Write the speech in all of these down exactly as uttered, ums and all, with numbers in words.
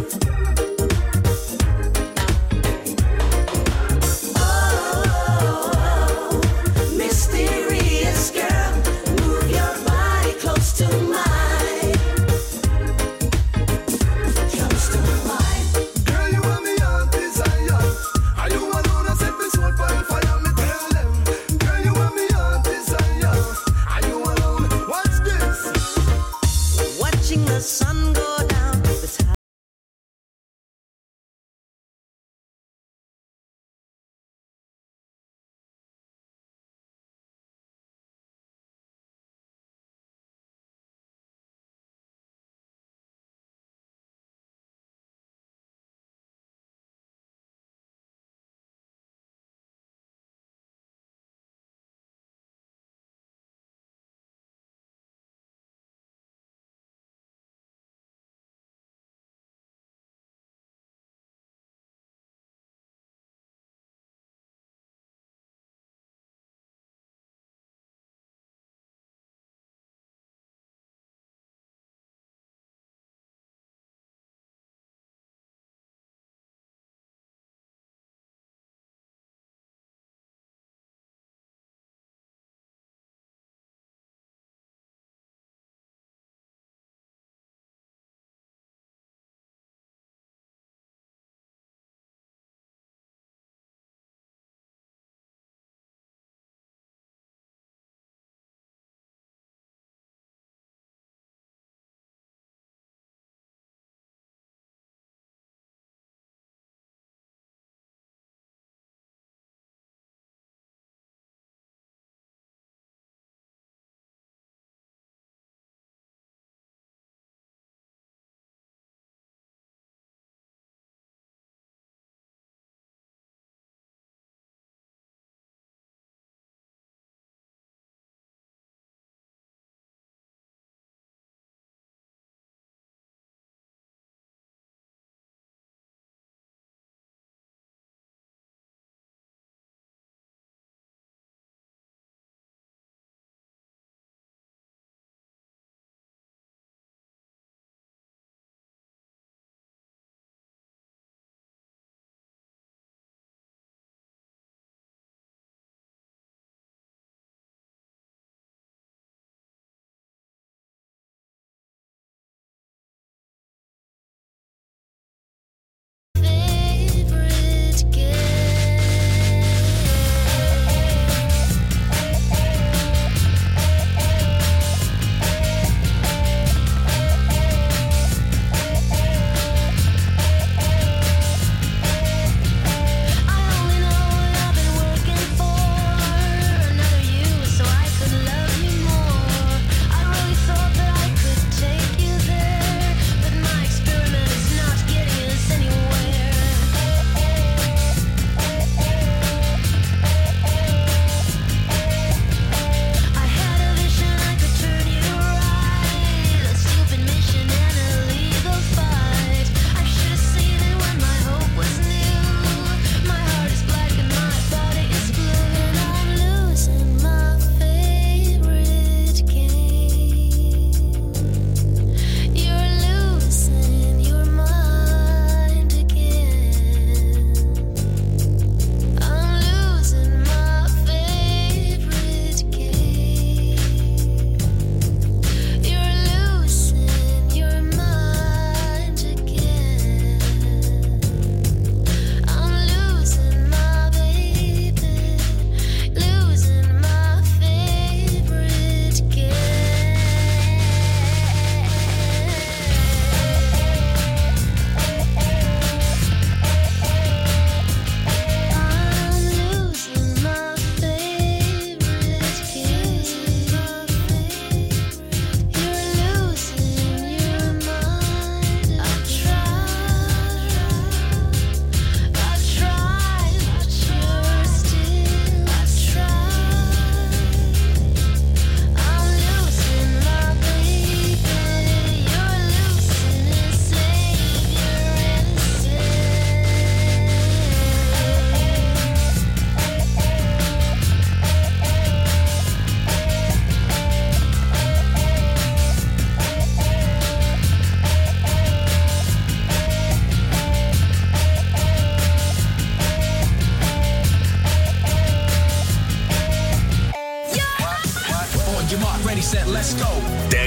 The sun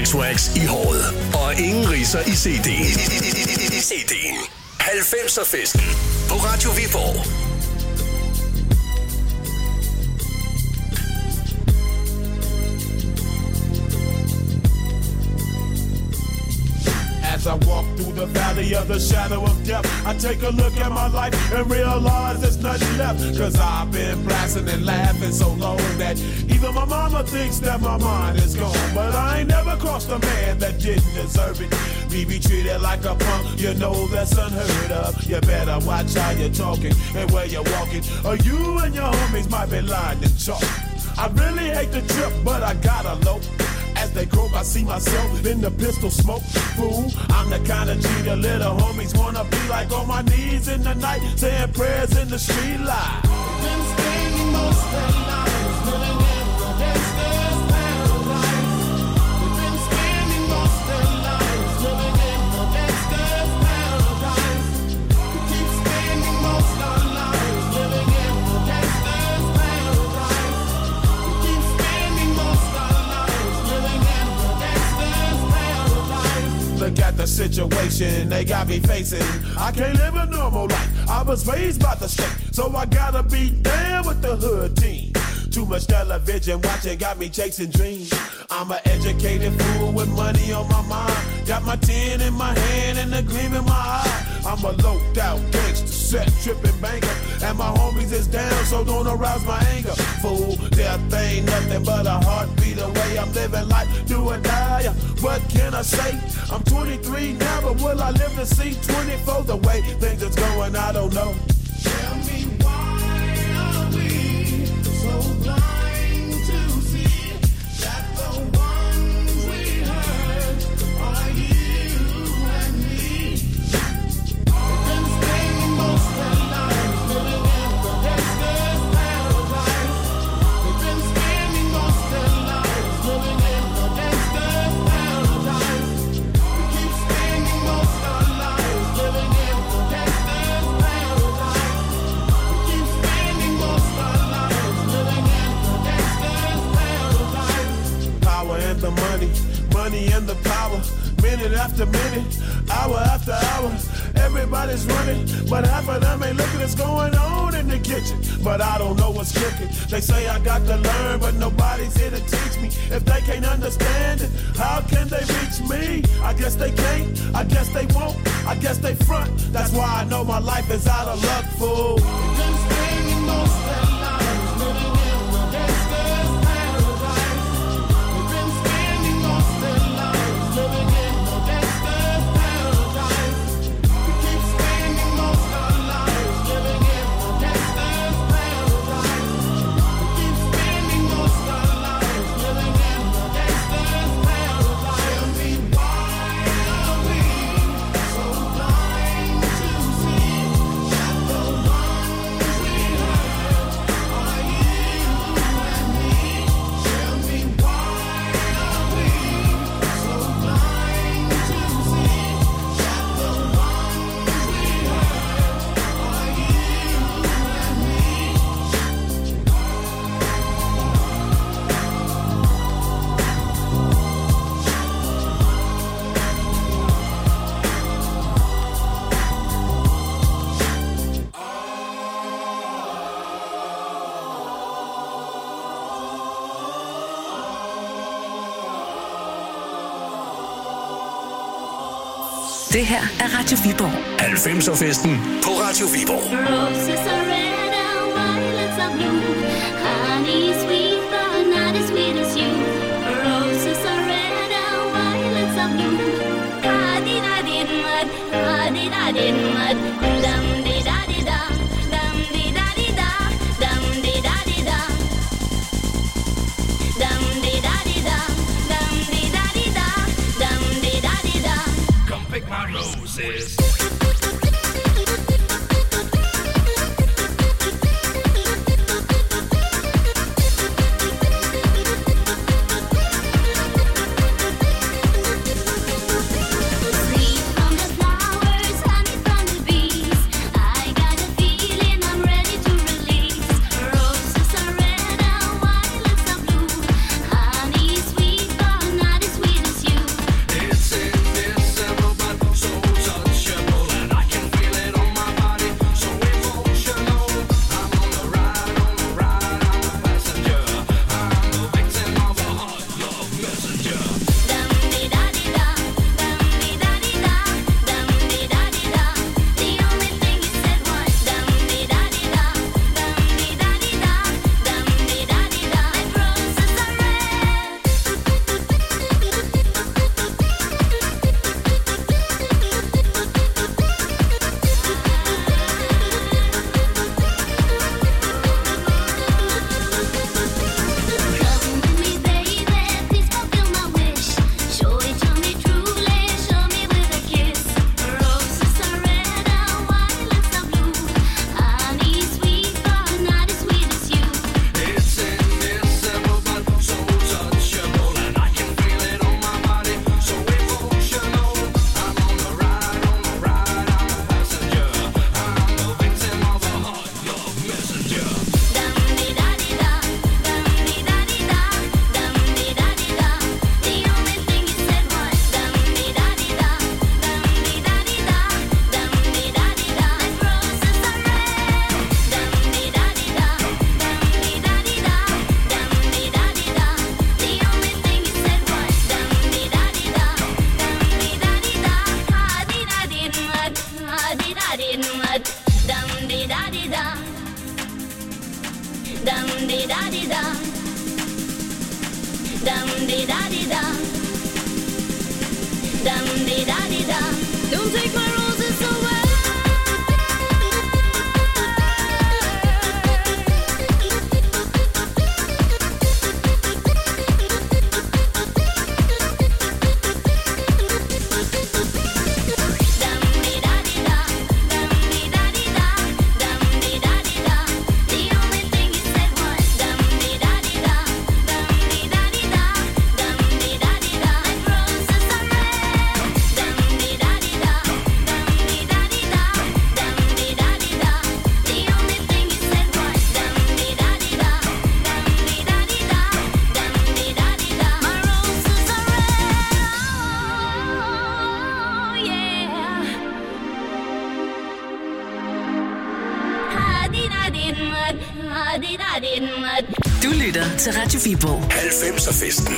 Wax i håret. Og ingen ridser i C D'en. I C D'en. halvfemser-festen på Radio Viborg. As I walk through the valley of the shadow of death, I take a look at my life and realize there's nothing left. Cause I've been blasting and laughing so long that even my mama thinks that my mind is gone. But I ain't never crossed a man that didn't deserve it. Me be treated like a punk, you know that's unheard of. You better watch how you're talking and where you're walking, or you and your homies might be lying in chalk. I really hate the trip, but I gotta low. As they croak, I see myself in the pistol smoke. Fool, I'm the kind of G the little homies wanna be like, on my knees in the night, saying prayers in the street light. Been spending most of their lives living in the gangster's paradise. We've been spending most of their lives living in the gangster's paradise. We keep spending most of our lives living in the gangster's paradise. We keep spending most of our lives living in the gangster's paradise. Look at the situation they got me facing. I can't live a normal life. I was raised by the state, so I gotta be down with the hood team. Too much television watching got me chasing dreams. I'm an educated fool with money on my mind. Got my tin in my hand and a gleam in my eye. I'm a loped out gangster, set tripping banker, and my homies is down, so don't arouse my anger. Fool, death ain't nothing but a heartbeat away. I'm living life, do or die. What can I say? I'm twenty-three now, but will I live to see twenty-four? The way things is going, I don't know. Tell me why are we so blind to see that the ones we hurt are you and me? We've been spending most of our lives living in the gangster's paradise. We've been spending most of our lives living in the gangster's paradise. We keep spending most of our lives living in the gangster's paradise. We keep spending most of our lives living in the gangster's paradise. Power and the money, money and the power. Minute after minute, hour after hour, everybody's running, but half of them ain't looking what's going on in the kitchen. But I don't know what's cooking. They say I got to learn, but nobody's here to teach me. If they can't understand it, how can they reach me? I guess they can't, I guess they won't, I guess they front. That's why I know my life is out of luck, fool. We've been spending most of our lives living in the gangster's paradise. We've been spending most of our lives living in the gangster's paradise. We keep spending most of our lives living in the gangster's paradise. We keep spending most of our lives living in the gangster's paradise. Tell me why are we so blind to see that the ones we hurt are you and me? Tell me why are we so blind to see that the ones we hurt are you and me? Det her er Radio Viborg. halvfemser-festen på Radio Viborg. Roses are red and violets are blue. Honey is sweet, but not as sweet as you. Roses are red and violets are blue. Da-di-da-di-mud, da-di-da-di-mud. Dum-di-da-di-da, dum-di-da-di-da, dum-di-da-di-da. Dum-di-da-di-da, dum-di-da-di-da, dum-di-da-di-da. Come pick my roses. Sweet from the flowers, honey from the bees. da di da, dum di da di da, dum di da di da, dum di da di da. Don't take my roses away. Du lytter til Radio Viborg. halvfemser-festen.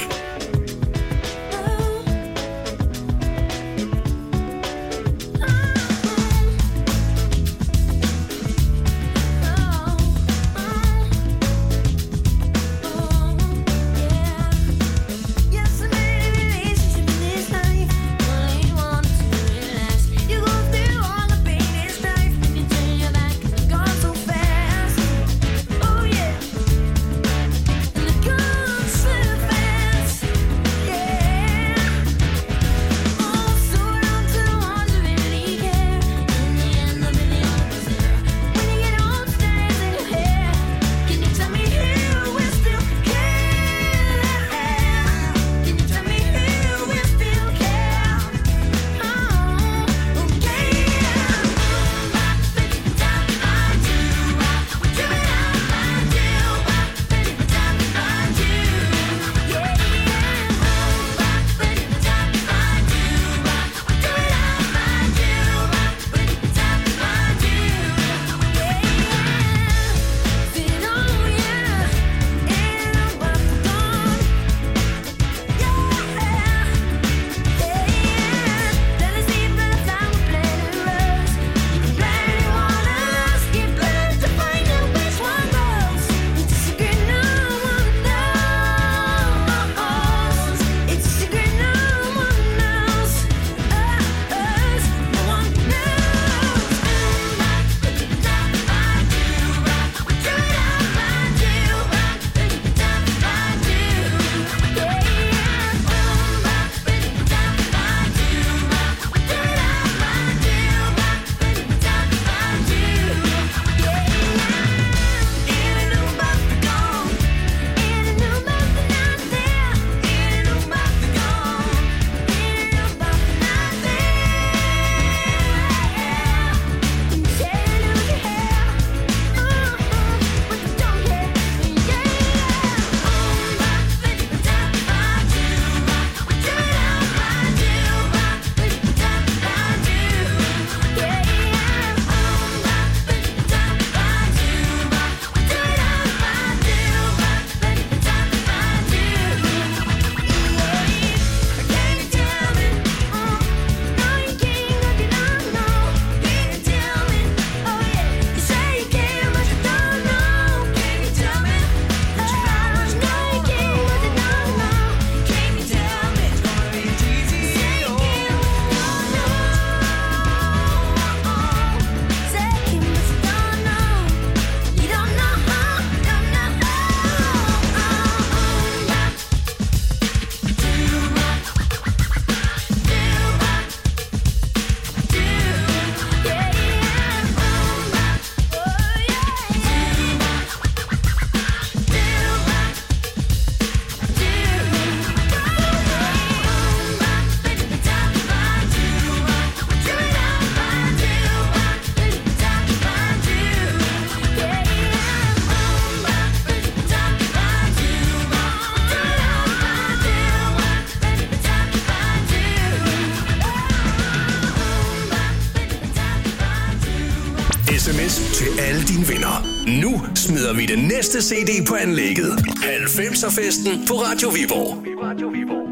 sms til alle dine venner. Nu smider vi den næste C D på anlægget. halvfemser-festen på Radio Viborg. Radio Viborg.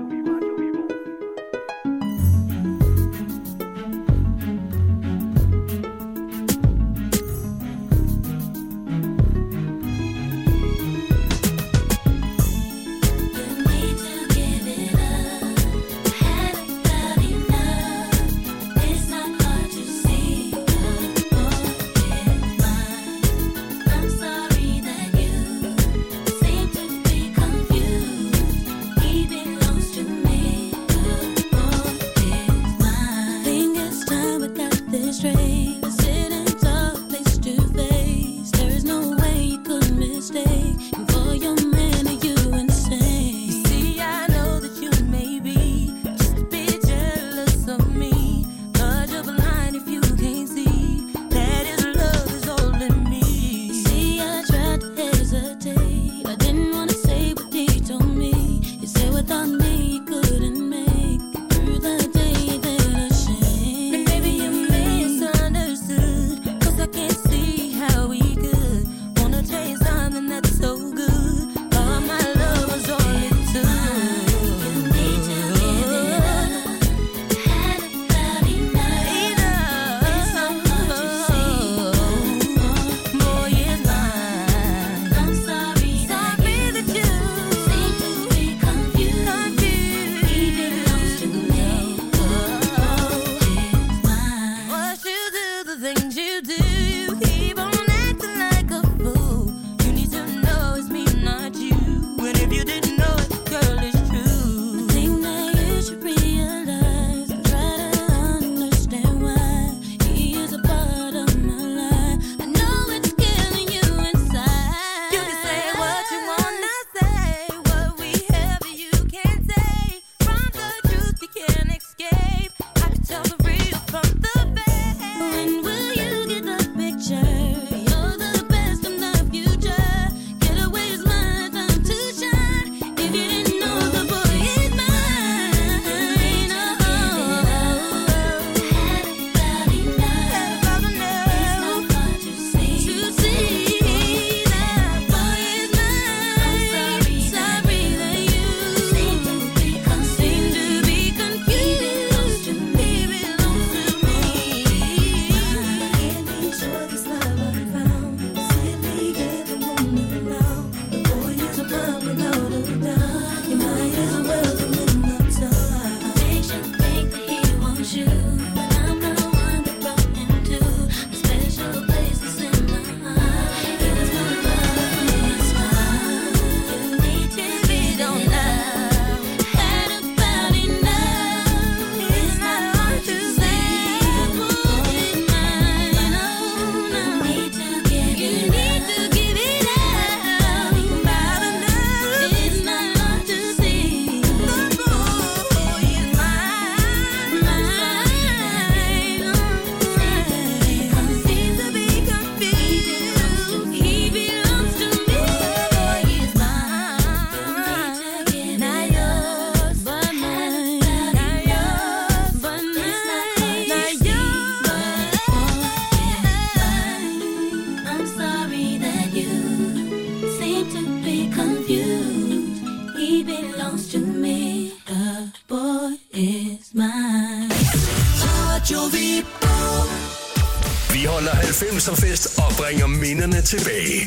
minderne tilbage.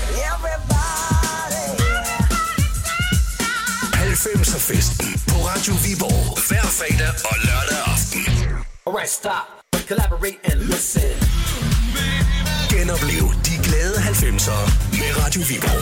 halvfemser-festen på Radio Viborg. Hver fredag og lørdag aften. Alright, stop. Collaborate and listen. Genoplev de glade halvfemser med Radio Viborg.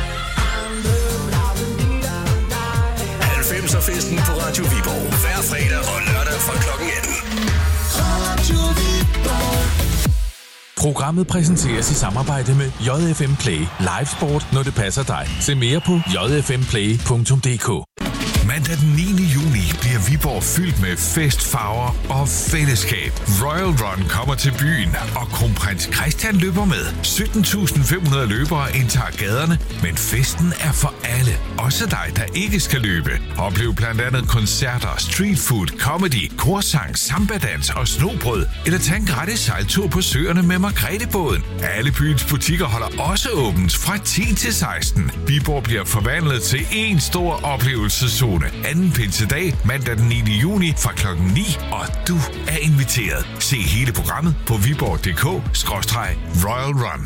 halvfemser-festen på Radio Viborg. Hver fredag og lørdag fra klokken atten. Radio Viborg. Programmet præsenteres i samarbejde med J F M Play. Live sport, når det passer dig. Se mere på j f m play punktum d k. Mandag den niende juni bliver Viborg fyldt med festfarver og fællesskab. Royal Run kommer til byen, og kronprins Christian løber med. sytten tusind fem hundrede løbere indtager gaderne, men festen er for alle. Også dig, der ikke skal løbe. Oplev blandt andet koncerter, street food, comedy, korsang, sambadans og snobrød. Eller tag en gratis sejltur på søerne med Margrethe-båden. Alle byens butikker holder også åbent fra ti til seksten. Viborg bliver forvandlet til en stor oplevelseszone. Anden pinsedag, mandag den niende juni fra klokken ni, og du er inviteret. Se hele programmet på viborg punktum d k skråstreg royal run.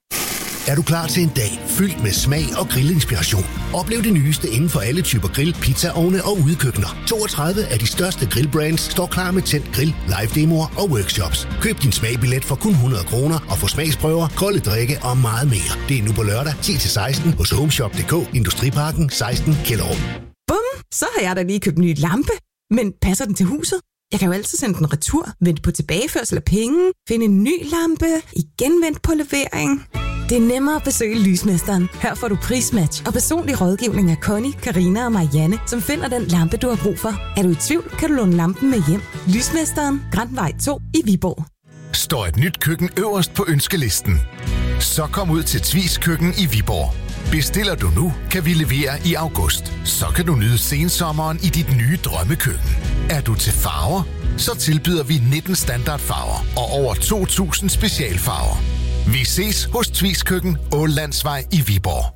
Er du klar til en dag fyldt med smag og grillinspiration? Oplev det nyeste inden for alle typer grill, pizzaovne og udekøkkener. toogtredive af de største grillbrands står klar med tændt grill, live-demoer og workshops. Køb din smagbillet for kun hundrede kroner og få smagsprøver, kolde drikke og meget mere. Det er nu på lørdag ti til seksten hos homeshop punktum d k, Industriparken seksten Kjellerup. Bum, så har jeg da lige købt en ny lampe. Men passer den til huset? Jeg kan jo altid sende den retur, vente på tilbageførsel af penge, finde en ny lampe, igen vente på levering. Det er nemmere at besøge Lysmesteren. Her får du prismatch og personlig rådgivning af Connie, Karina og Marianne, som finder den lampe, du har brug for. Er du i tvivl, kan du låne lampen med hjem. Lysmesteren, Grandvej to i Viborg. Står et nyt køkken øverst på ønskelisten? Så kom ud til Tvis Køkken i Viborg. Bestiller du nu, kan vi levere i august. Så kan du nyde sensommeren i dit nye drømmekøkken. Er du til farver? Så tilbyder vi nitten standardfarver og over to tusind specialfarver. Vi ses hos Tvis Køkken, Ålandsvej i Viborg.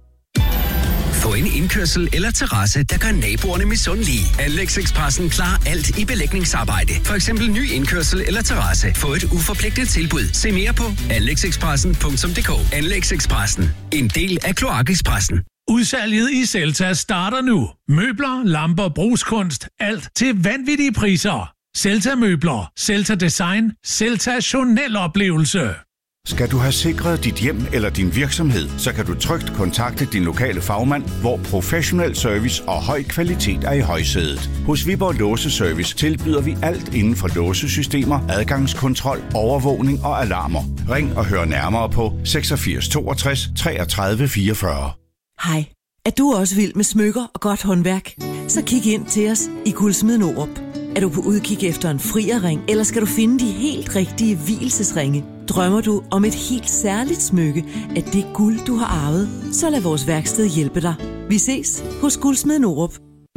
Få en indkørsel eller terrasse, der gør naboerne misundelige. Anlægsekspressen klarer alt i belægningsarbejde. For eksempel ny indkørsel eller terrasse. Få et uforpligtet tilbud. Se mere på anlægsekspressen punktum d k. Anlægsekspressen. En del af Kloakekspressen. Udsalget i Celta starter nu. Møbler, lamper, brugskunst. Alt til vanvittige priser. Celta Møbler. Celta Design. Celta Journal-oplevelse. Skal du have sikret dit hjem eller din virksomhed, så kan du trygt kontakte din lokale fagmand, hvor professionel service og høj kvalitet er i højsædet. Hos Viborg Låseservice tilbyder vi alt inden for låsesystemer, adgangskontrol, overvågning og alarmer. Ring og hør nærmere på seksogfirs toogtres treogtredive fireogfyrre. Hej. Er du også vild med smykker og godt håndværk? Så kig ind til os i Guldsmeden Aarup. Er du på udkig efter en frierring, eller skal du finde de helt rigtige vielsesringe? Drømmer du om et helt særligt smykke af det guld, du har arvet? Så lad vores værksted hjælpe dig. Vi ses hos Guldsmeden Aarup.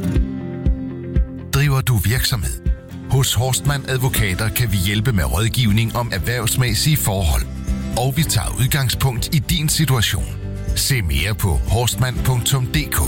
Driver du virksomhed? Hos Horstmann Advokater kan vi hjælpe med rådgivning om erhvervsmæssige forhold. Og vi tager udgangspunkt i din situation. Se mere på horstmann punktum d k.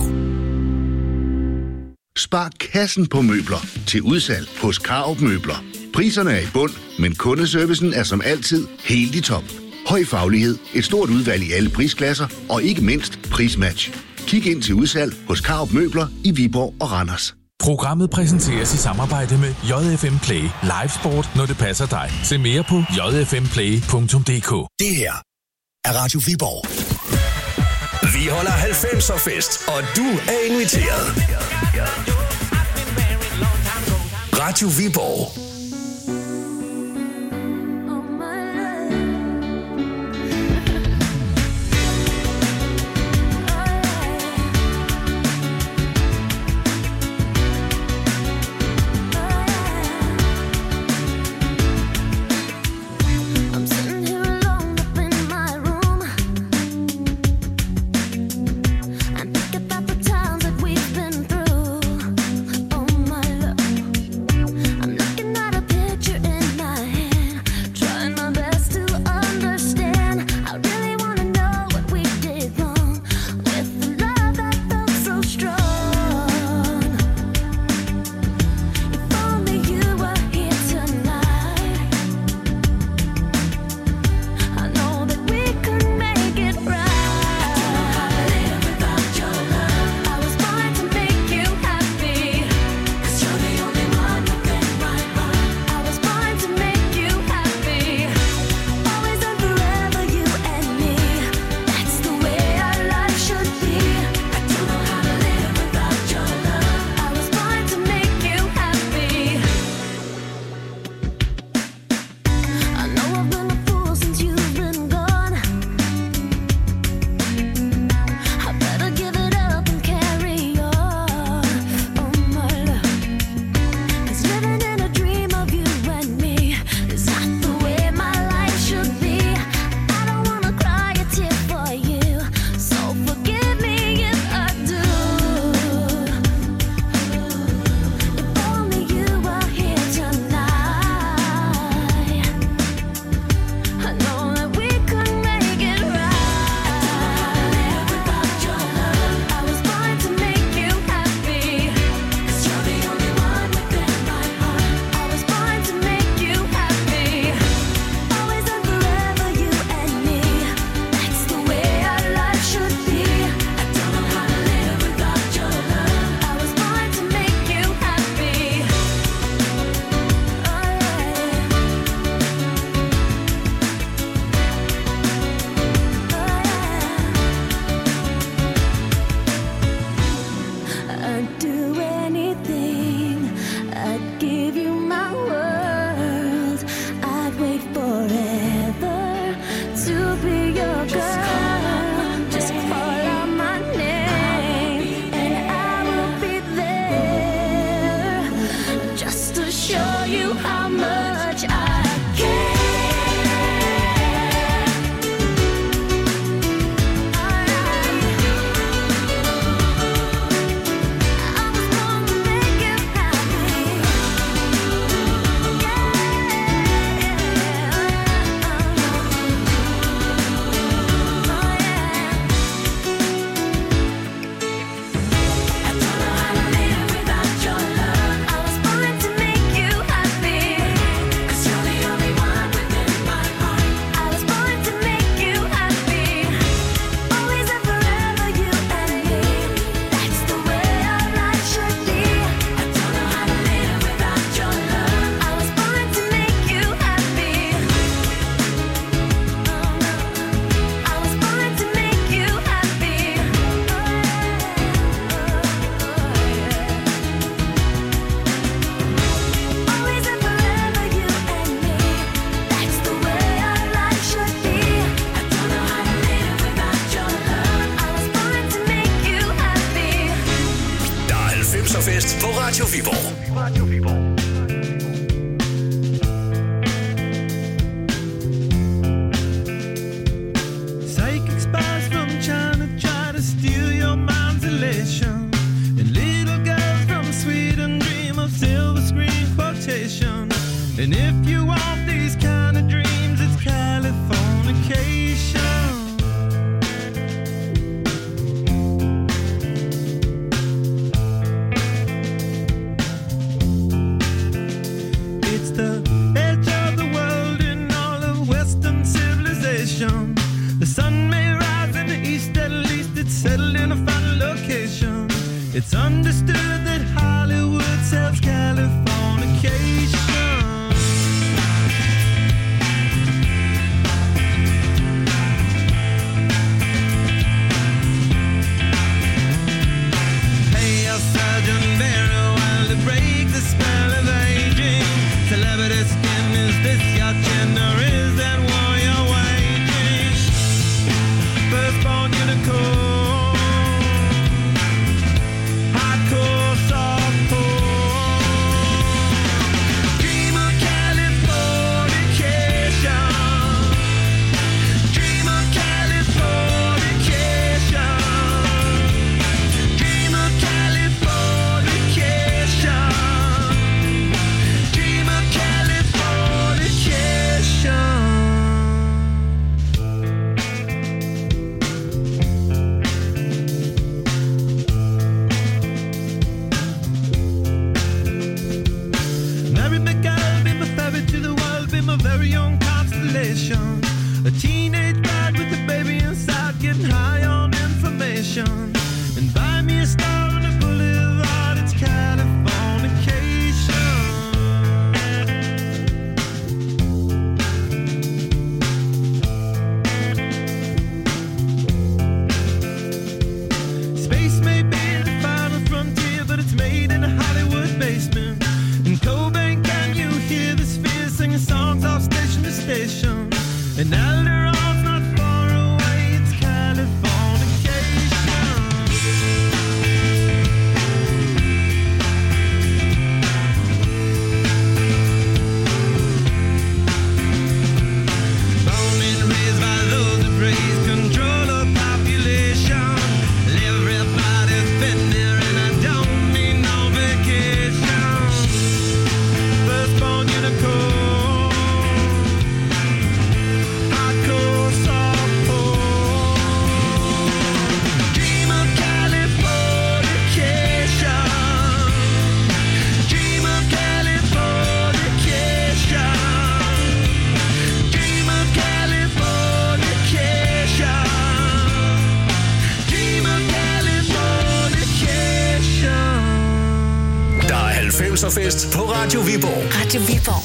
Spar kassen på møbler til udsalg hos Karup Møbler. Priserne er i bund, men kundeservicen er som altid helt i top. Høj faglighed, et stort udvalg i alle prisklasser og ikke mindst prismatch. Kig ind til udsalg hos Karup Møbler i Viborg og Randers. Programmet præsenteres i samarbejde med J F M Play. Live sport, når det passer dig. Se mere på j f m play punktum d k. Det her er Radio Viborg. Vi holder halvfemser fest, og du er inviteret. Radio Viborg. I'm Fest på Radio Viborg. Radio Viborg. Psychic spies from China try to steal your mind's elation, and little girls from Sweden dream of silver screen quotation. And if you want these kind of dreams, it's Californication. It's understood that Hollywood sells Californication. Hey, a surgeon very well to break the spell of aging. Celebrity skin, is this your chin or is that war you're waging? Firstborn unicorn. A teenage bride with a baby inside, getting high on information. And buy me a star on a boulevard, it's Californication. Space may be the final frontier, but it's made in a Hollywood basement. In Cobain, can you hear the spheres singing songs off station to station? And Alderon's not far away, it's Californication. Born and raised by those that praise control of population. Everybody's been there and I don't need no vacation. Firstborn unicorn. Fest på Radio Viborg. Radio Viborg.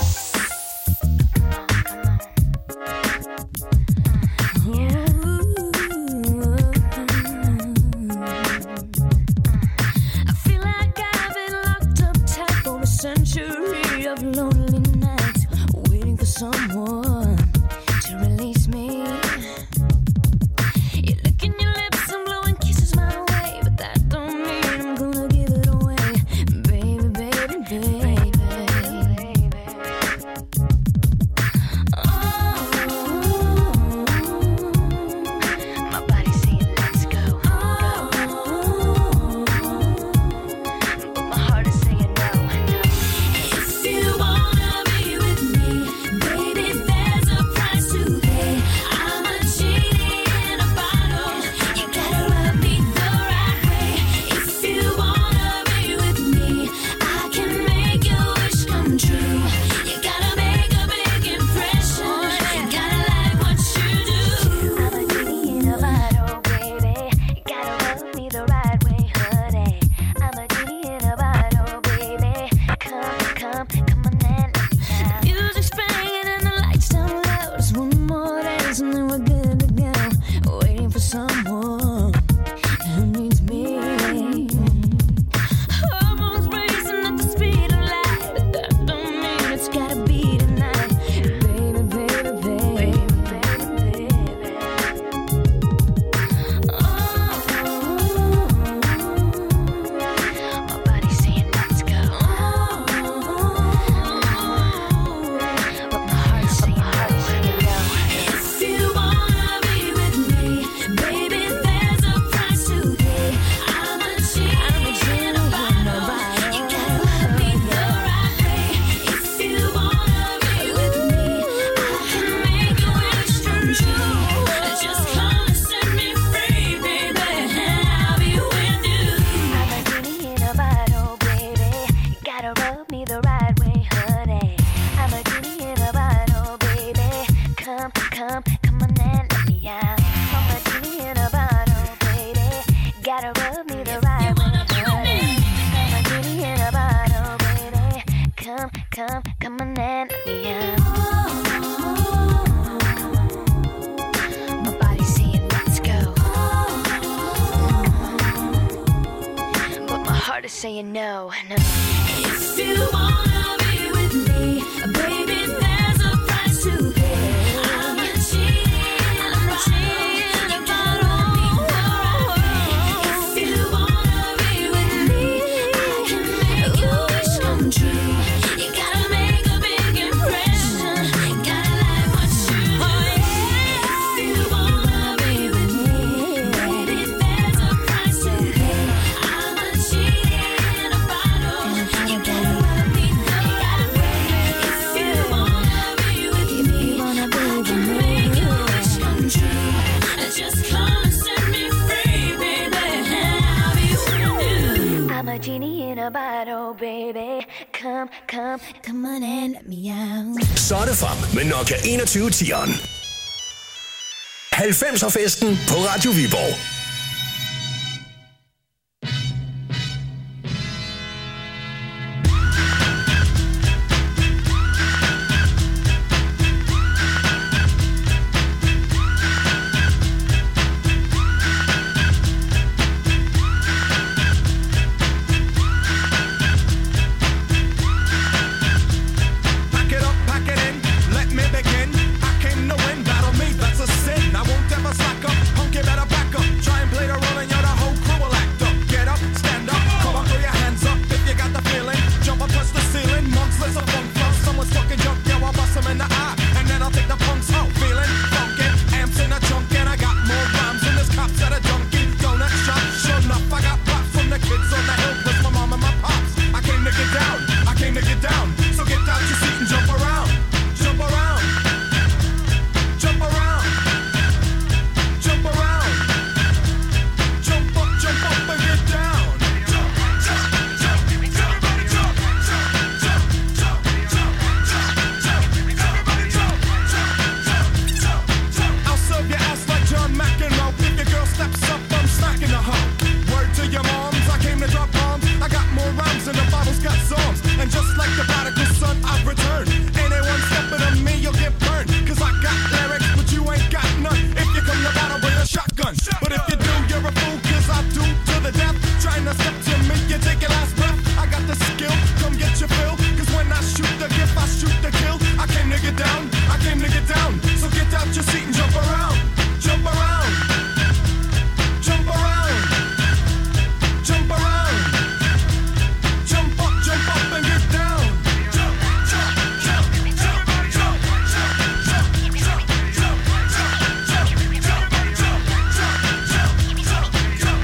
Waiting for someone to release me. saying no, no. If you wanna be with me, baby, there's a price to pay. I'm a cheating, I'm a cheating about all. If you wanna be with me, I can make your wish come true. You gotta make a big impression. Gotta like what you do. If you wanna be with me, baby, there's a price to pay. I'm a cheating about all. You gotta let me know. You gotta break. If you wanna be with me, I can make your wish come true. Just come and set me free, baby, and I'll be with you. I'm a genie in a bottle, baby. Come, come, come on and let me out. Så er det frem med Nokia enogtyve tieren. halvfemser-festen på Radio Viborg. Pack it up, pack it in, let me begin. I came to win, battle me, that's a sin. I won't ever slack up, punk, you better back up. Try and play the role and you're the whole crew will act up. Get up, stand up, come on, throw your hands up if you got the feeling. Jump up, touch the ceiling, monks, let's a funk flow. Someone's fucking jump, yo, I'll bust them in the eye. And then I'll take the punks out, feeling funky. Amps in a trunk and I got more rhymes than this cops at a junkie. Donut shop, sure enough, I got props from the kids on the hill with my mom and my pops. I came to get down, I came to get down. So get out your seat and jump around, jump around, jump around, jump around, jump up, jump up and get down. Jump, jump, jump, everybody jump, jump, jump, jump, jump, jump, jump, everybody jump, jump, jump, jump, jump. I'll serve your ass like John McEnroe. If your girl steps up, I'm smacking the hoe. Word to your moms, I came to drop bombs. I got more rhymes than the Bible's got songs. And just like the prodigal son, I've returned. Anyone stepping on me, you'll get burned. Cause I got lyrics, but you ain't got none. If you come to battle with a shotgun. But if you do, you're a fool, cause I do to the death. Trying to step to me, you take your last breath. I got the skill, come get your fill. Cause when I shoot the gift, I shoot the kill. I came to get down, I came to get down. So get out your seat and jump around, jump around, jump around, jump around, jump up, jump up and get down. Jump, jump, jump, jump, jump, jump, jump, jump, jump, jump, jump, jump, jump, jump, jump, jump.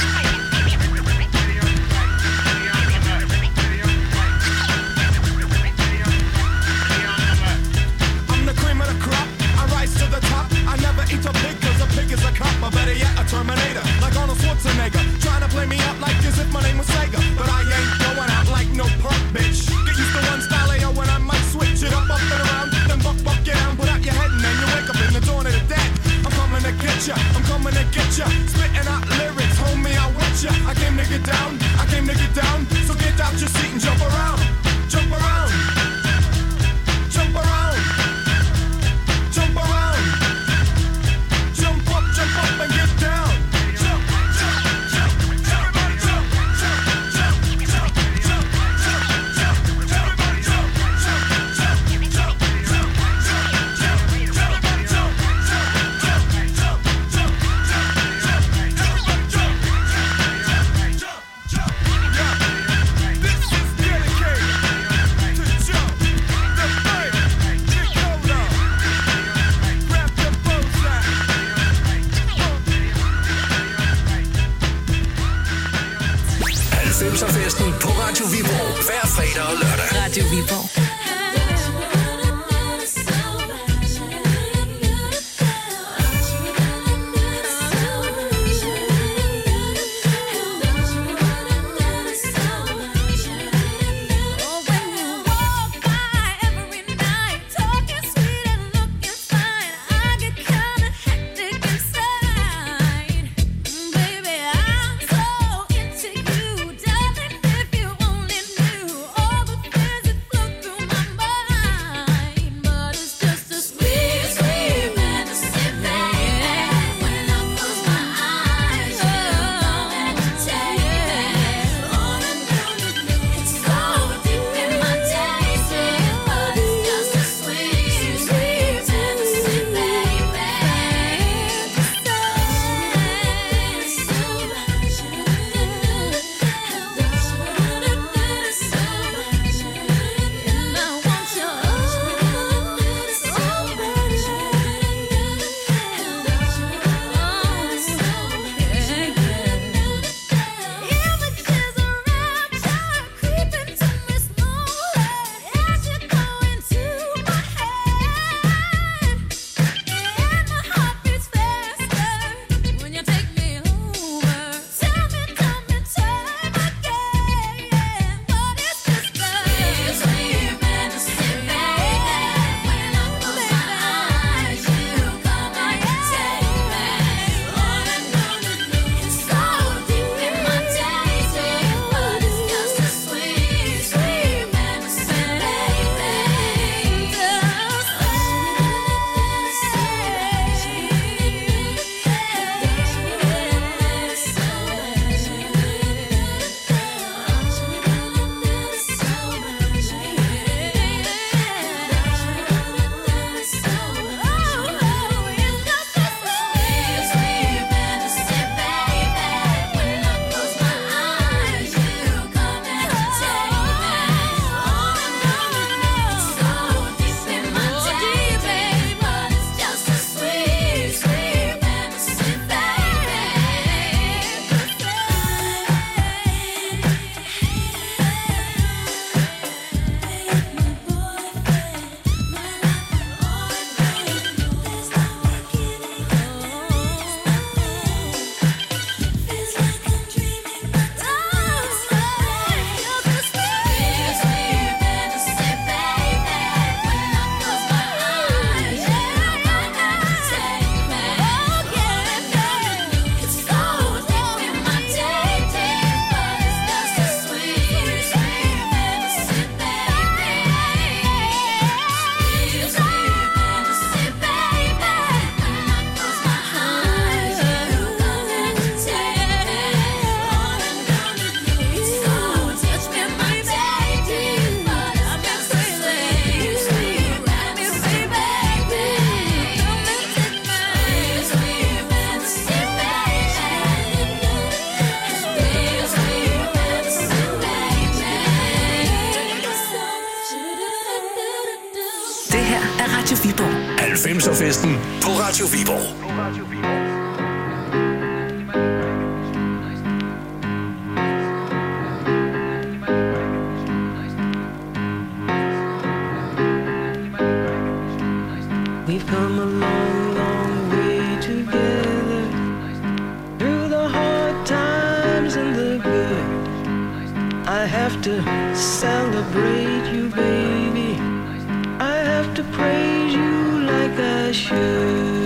I'm the cream of the crop, I rise to the top. I never eat a pig cause a pig is a cop. Or better yet, a Terminator, like Arnold Schwarzenegger. Trying to play me out like as if my name was Sega. But I ain't going out like no punk bitch. Get used to one style A O when I might switch it up, up and around. Then buck, buck, get down, put out your head and then you wake up in the dawn of the dead. I'm coming to get ya, I'm coming to get ya. Spitting out lyrics, homie, I want ya. I came to get down, I came to get down. So get out your seat and jump around, jump around, jump around, jump around, jump up, jump up and get down. Jump, jump, jump, everybody jump, jump, jump, jump, jump, jump, jump, everybody jump, jump, jump, jump, jump, jump, jump, everybody jump, jump, jump, jump, jump, jump, everybody jump, jump, jump, jump. Yeah. This is dedicated to jump the thing. Get colder. Grab your bows out. halvfemser-festen på Radio Viborg. Hver fredag og lørdag. Radio Viborg. Into you, darling, if you only knew all the things that flow through halvfemser-festen på Radio Viborg. We've come a long, long way together, through the hard times and the good. I have to celebrate you, baby. I have to praise you like I should.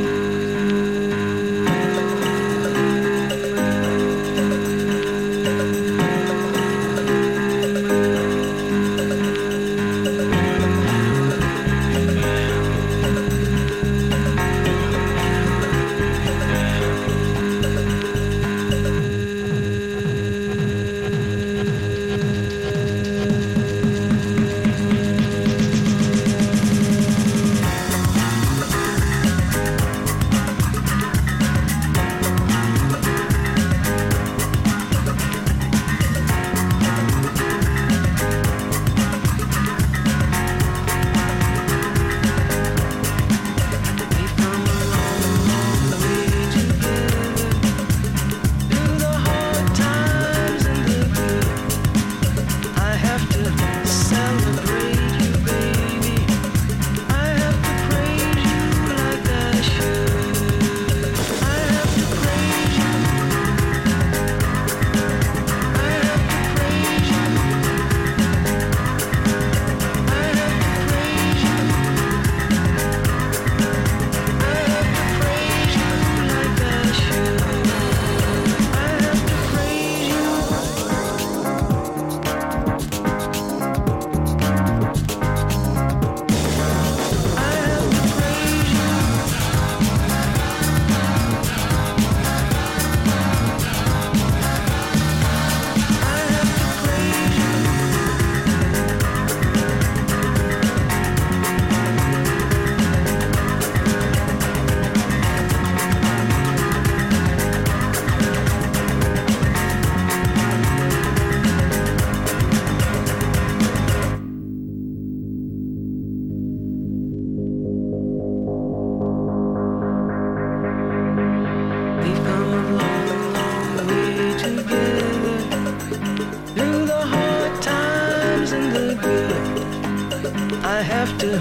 I have to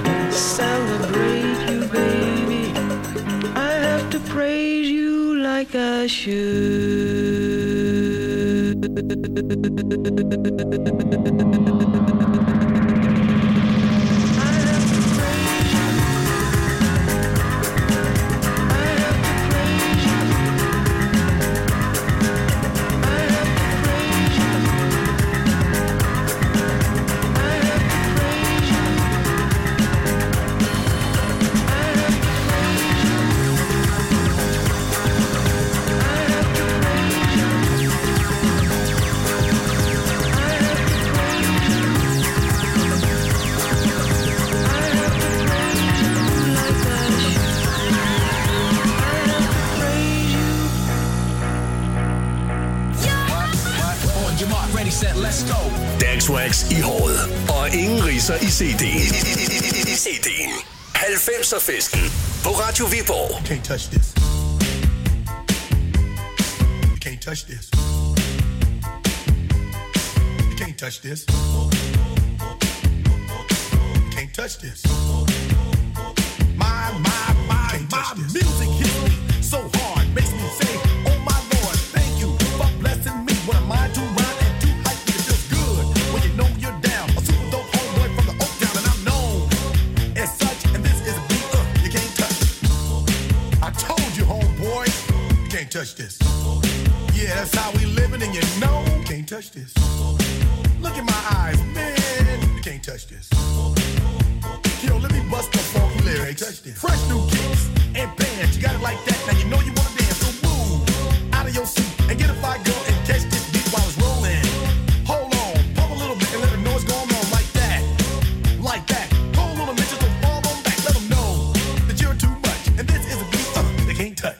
celebrate you, baby. I have to praise you like I should. Dagswax i håret og ingen ridser i C D'en. C D'en. halvfemser-festen på Radio Viborg. Can't touch this. You can't touch this. You can't touch this. You can't touch this. My, my, my, my music hits me so hard, makes me say, oh my Lord, thank you for blessing me. What am I to rhyme and too hype? It feels good when you know you're down. A super dope homeboy from the Oak Town, and I'm known as such. And this is a beat uh, you can't touch. I told you, homeboy, you can't touch this. Yeah, that's how we living, and you know you can't touch this. Look in my eyes, man, you can't touch this. Yo, let me bust the funky lyrics. Fresh new kicks and bands, you got it like that. Now you know you wanna dance, so move out of your seat and get a fire girl and catch this beat while it's rolling. Hold on, pump a little bit and let them know what's going on like that, like that. Hold on a minute, just don't fall on back. Let them know that you're too much, and this is a beat uh, they can't touch.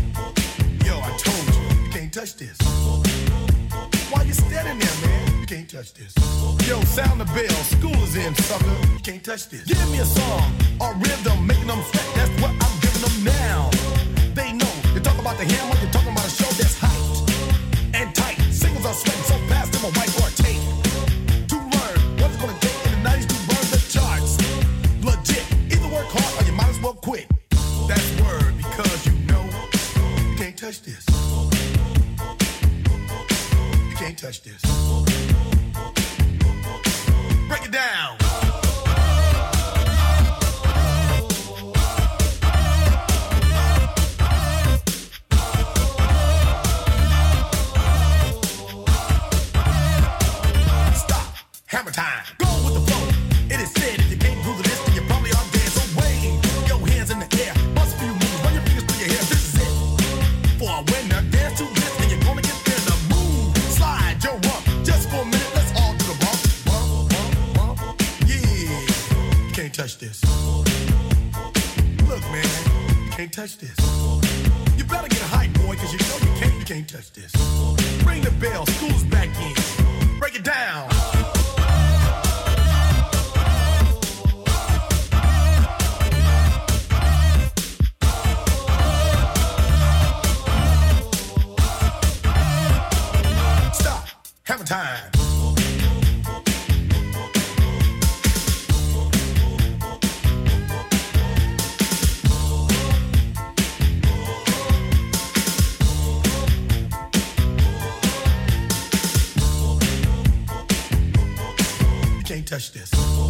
Yo, I told you, you can't touch this. Why you standing there, man? You can't touch touch this. Yo, sound the bell, school is in, sucker. You can't touch this. Give me a song or rhythm, making them sweat. That's what I'm giving them now. They know. You talk about the hammer, you're talking about a show that's hyped and tight. Singles are sweating so fast, them a whiteboard tape. To learn what it's gonna take in the nineties to burn the charts. Legit. Either work hard or you might as well quit. That's word because you know you can't touch this. You can't touch this. Break it down. Stop. Hammer time. Go with the flow. It is said if you can't groove this, then you probably are dead. So wave your hands in the air. Bust a few moves. Run your fingers through your hair. This is it. For a winner, dance to this, and you're gonna get there. The move. Slide your rump. Just for a minute, let's all do the bump. Bump, bump, bump. Yeah. You can't touch this. Look, man. You can't touch this. You better get hype, boy, cause you know you can't, you can't touch this. Ring the bell. School's back in. Break it down. Stop. Hammer time. You can't touch this.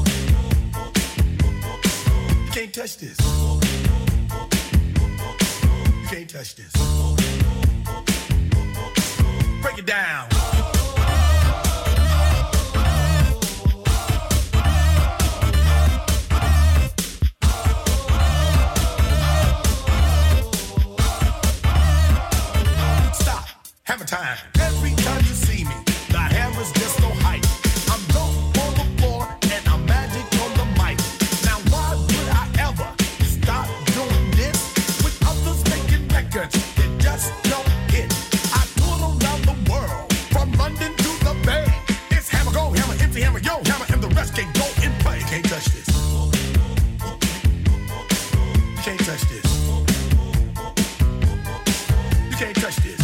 You can't touch this. You can't touch this. Break it down. Stop. Hammer time. Every time you see me, the hammer's just so hype. I'm dope on the floor and I'm magic on the mic. Now why would I ever stop doing this with others making records that just don't hit? I tour around the world from London to the Bay. It's hammer go, hammer empty, hammer yo, hammer, and the rest can go and play. You can't touch this. You can't touch this. You can't touch this.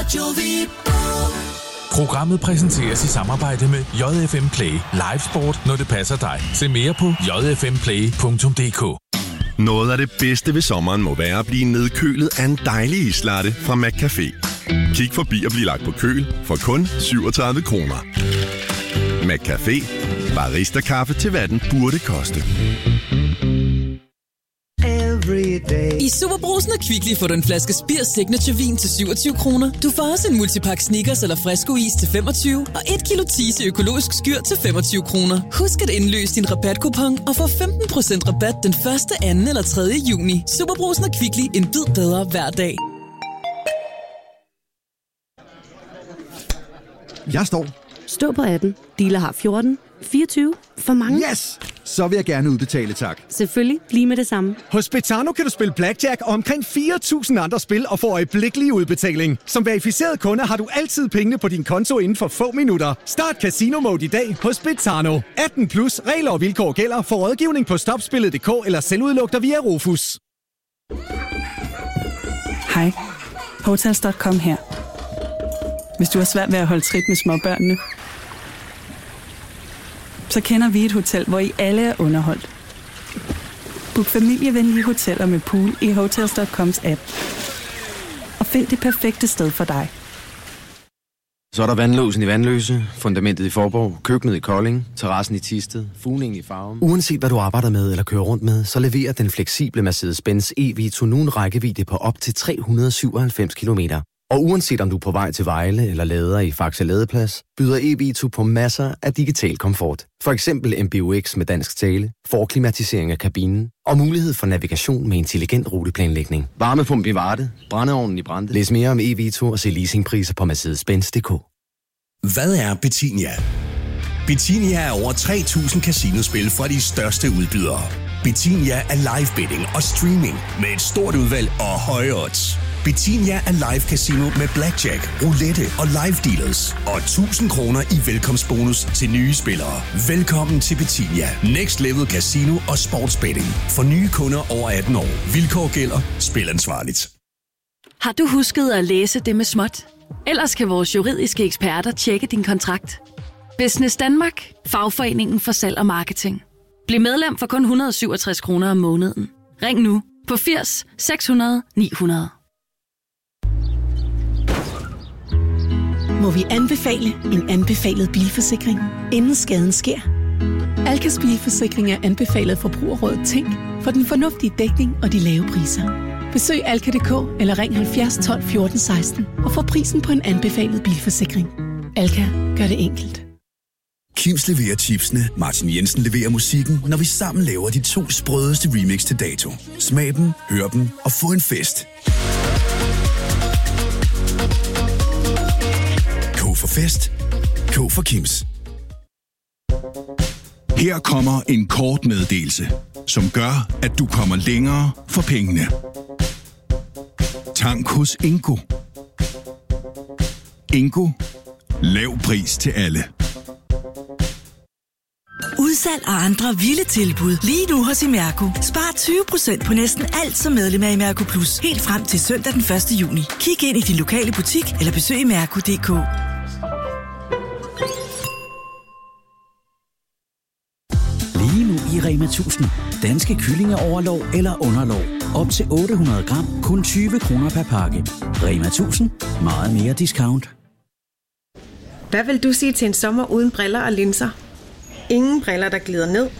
Radio Viborg. Programmet præsenteres i samarbejde med J F M Play. Live sport, når det passer dig. Se mere på j f m play punktum d k. Noget af det bedste ved sommeren må være at blive nedkølet af en dejlig islatte fra McCafé. Kig forbi og bliv lagt på køl for kun syvogtredive kroner. McCafé. Barista-kaffe til hvad den burde koste. I Superbrugsen og Kvickly får du en flaske Spir Signature Vin til syvogtyve kroner. Du får også en multipack Snickers eller Fresco Is til femogtyve og et kilo Tise økologisk skyr til femogtyve kroner. Husk at indløse din rabatkupon og få femten procent rabat den første, anden eller tredje juni. Superbrugsen og Kvickly, en bid bedre hver dag. Jeg står. Stå på atten. Dealer har fjorten. fireogtyve. For mange. Yes! Så vil jeg gerne udbetale, tak. Selvfølgelig. Lige med det samme. Hos Betano kan du spille blackjack og omkring fire tusind andre spil og få øjeblikkelig udbetaling. Som verificeret kunde har du altid pengene på din konto inden for få minutter. Start Casino Mode i dag hos Betano. atten plus. Regler og vilkår gælder. For rådgivning på stopspillet punktum d k eller selvudlugter via Rufus. Hej. Hotels punktum com her. Hvis du har svært ved at holde trit med småbørnene, så kender vi et hotel, hvor I alle er underholdt. Book familievenlige hoteller med pool i hotels punktum coms app. Og find det perfekte sted for dig. Så er der vandlåsen i Vandløse, fundamentet i Forborg, køkkenet i Kolding, terrassen i Thisted, fugningen i Farum. Uanset hvad du arbejder med eller kører rundt med, så leverer den fleksible Mercedes-Benz E-Vito nu en rækkevidde på op til tre hundrede og syvoghalvfems kilometer. Og uanset om du er på vej til Vejle eller lader i Faxe Ladeplads, byder E-Vito på masser af digital komfort. For eksempel M B U X med dansk tale, forklimatisering af kabinen og mulighed for navigation med intelligent ruteplanlægning. Varmepump i Varde, brændeovnen i Brande. Læs mere om E-Vito og se leasingpriser på mercedes benz punktum d k. Hvad er Betinia? Betinia er over tre tusind casinospil fra de største udbydere. Betinia er live betting og streaming med et stort udvalg og høje odds. Betinia er live casino med blackjack, roulette og live dealers. Og tusind kroner i velkomstbonus til nye spillere. Velkommen til Betinia. Next Level Casino og Sportsbetting. For nye kunder over atten år. Vilkår gælder. Spil ansvarligt. Har du husket at læse det med småt? Ellers kan vores juridiske eksperter tjekke din kontrakt. Business Danmark. Fagforeningen for salg og marketing. Bliv medlem for kun et hundrede og syvogtres kroner om måneden. Ring nu på firs seks hundrede ni hundrede. Må vi anbefale en anbefalet bilforsikring, inden skaden sker? Alkas bilforsikring er anbefalet forbrugerrådet Tænk for den fornuftige dækning og de lave priser. Besøg alka punktum d k eller ring halvfjerds tolv fjorten seksten og få prisen på en anbefalet bilforsikring. Alka gør det enkelt. Kims leverer chipsene, Martin Jensen leverer musikken, når vi sammen laver de to sprødeste remix til dato. Smag dem, hør dem og få en fest. K for fest. K for Kims. Her kommer en kort meddelelse, som gør, at du kommer længere for pengene. Tank hos Ingo. Ingo. Lav pris til alle. Udsalg og andre vilde tilbud lige nu hos Imerco. Spar tyve procent på næsten alt som medlem af Imerco Plus. Helt frem til søndag den første juni. Kig ind i din lokale butik eller besøg imerco punktum d k. Lige nu i Rema tusind. Danske kyllingeoverlov eller underlov. Op til otte hundrede gram, kun tyve kroner per pakke. Rema tusind. Meget mere discount. Hvad vil du sige til en sommer uden briller og linser? Ingen briller, der glider ned.